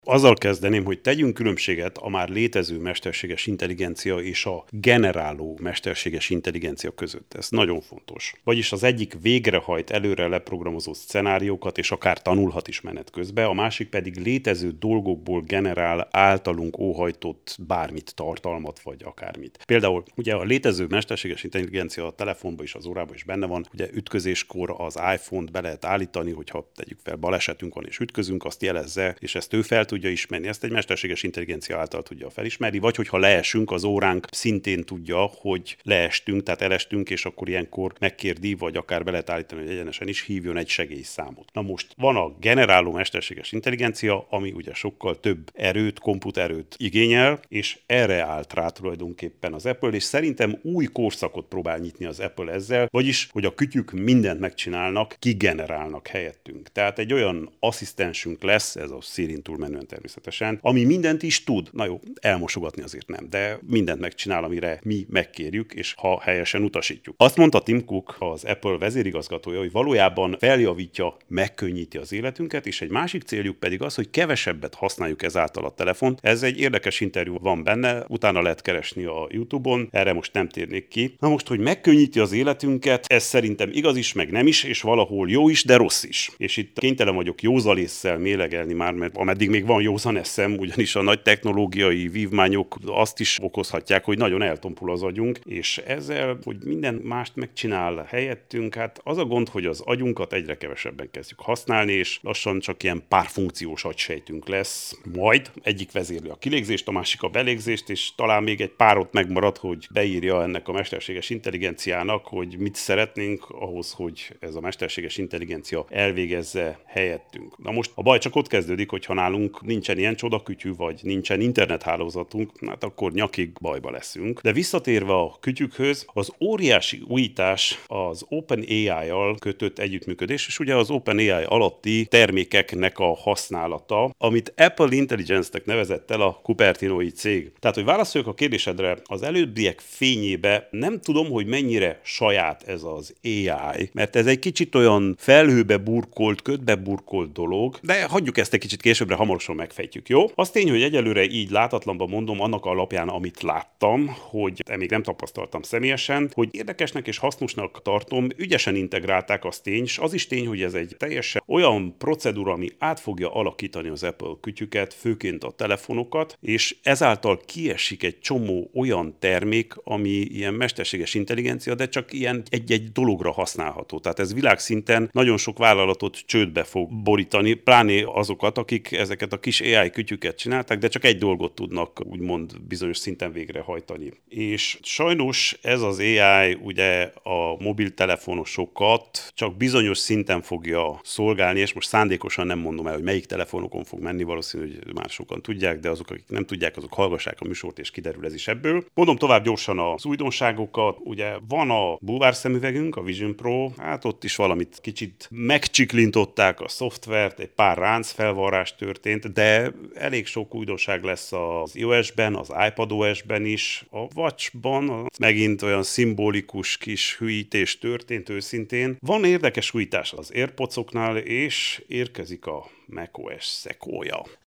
Azzal kezdeném, hogy tegyünk különbséget a már létező mesterséges intelligencia és a generáló mesterséges intelligencia között. Ez nagyon fontos. Vagyis az egyik végrehajt előre leprogramozott szenáriókat, és akár tanulhat is menet közben, a másik pedig létező dolgokból generál általunk óhajtott bármit, tartalmat vagy akármit. Például ugye a létező mesterséges intelligencia a telefonban is, az órában is benne van, ugye ütközéskor az iPhone-t be lehet állítani, hogyha tegyük fel balesetünk van és ütközünk, azt jelezze, és ezt ő fel tudja ismerni, ezt egy mesterséges intelligencia által tudja felismerni, vagy hogyha leesünk, az óránk szintén tudja, hogy leestünk, tehát elestünk, és akkor ilyenkor megkérdi, vagy akár be lehet állítani, hogy egyenesen is hívjon egy segélyszámot. Na most van a generáló mesterséges intelligencia, ami ugye sokkal több erőt, komputerőt igényel, és erre állt rá tulajdonképpen az Apple, és szerintem új korszakot próbál nyitni az Apple ezzel, vagyis, hogy a kütyük mindent megcsinálnak, kigenerálnak helyettünk. Tehát egy olyan asszisztensünk lesz, ez a Sirin túlmenően természetesen, ami mindent is tud. Na jó, elmosogatni azért nem, de mindent megcsinál, amire mi megkérjük, és ha helyesen utasítjuk. Azt mondta Tim Cook, az Apple vezérigazgatója, hogy valójában feljavítja, megkönnyíti az életünket, és egy másik céljuk pedig az, hogy kevesebbet használjuk ezáltal a telefont. Ez egy érdekes interjú van benne, utána lehet keresni a YouTube-on, erre most nem térnék ki. Na most, hogy megkönnyíti az életünket, ez szerintem igaz is, meg nem is, és valahol jó is, de rossz is. És itt kénytelen vagyok józalésszel mélegelni már, mert ameddig még van józan eszem, ugyanis a nagy technológiai vívmányok azt is okozhatják, hogy nagyon eltompul az agyunk, és ezzel, hogy minden mást megcsinál helyettünk, hát az a gond, hogy az agyunkat egyre kevesebben kezdjük használni, és lassan csak ilyen párfunkciós agysejtünk lesz. Majd egyik vezérli a kilégzést, a másik a belégzést, és talán még egy párot megmarad, hogy beírja ennek a mesterséges intelligenciának, hogy mit szeretnénk ahhoz, hogy ez a mesterséges intelligencia elvégezze helyettünk. Na most a baj csak ott kezdődik, hogyha nálunk nincsen ilyen csodakütyű, vagy nincsen internethálózatunk, hát akkor nyakig bajba leszünk. De visszatérve a kütyükhöz, az óriási újítás az OpenAI-jal kötött együttműködés, és ugye az OpenAI alatti termékeknek a használata, amit Apple Intelligence-nek nevezett el a Cupertino-i cég. Tehát, hogy válaszoljak a kérdésedre, az előbbiek fényébe nem tudom, hogy mennyire saját ez az AI, mert ez egy kicsit olyan felhőbe burkolt, ködbe burkolt dolog, de hagyjuk ezt egy kicsit későbbre, hamarosan megfejtjük, jó? Az tény, hogy egyelőre így látatlanban mondom, annak alapján, amit láttam, hogy még nem tapasztaltam személyesen, hogy érdekesnek és hasznosnak tartom, ügyesen integrálták, az tény, és az is tény, hogy ez egy teljesen olyan procedúra, ami át fogja alakítani az Apple kütyüket, főként a telefonokat, és ezáltal kiesik egy csomó olyan termék, ami ilyen mesterséges intelligencia, de csak ilyen egy-egy dologra használható. Tehát ez világszinten nagyon sok vállalatot csődbe fog borítani, pláne azokat, akik ezeket a kis AI kütyüket csinálták, de csak egy dolgot tudnak úgymond bizonyos szinten végrehajtani. És sajnos ez az AI ugye a mobiltelefonosokat csak bizonyos szinten fogja szolgálni, és most szándékosan nem mondom el, hogy melyik telefonokon fog menni, valószínű, hogy már sokan tudják, de azok, akik nem tudják, azok hallgassák a műsort, és kiderül ez is ebből. Mondom tovább gyorsan az újdonságokat. Ugye van a bulvár szemüvegünk, a Vision Pro, hát ott is valamit kicsit megcsiklintották a szoftvert, egy pár ráncfelvarrás történt, de elég sok újdonság lesz az iOS-ben, az iPadOS-ben is, a Watch-ban megint olyan szimbolikus kis hűítés történt őszintén. Van érdekes újítás az AirPods-oknál, és érkezik a macOS Sequoia.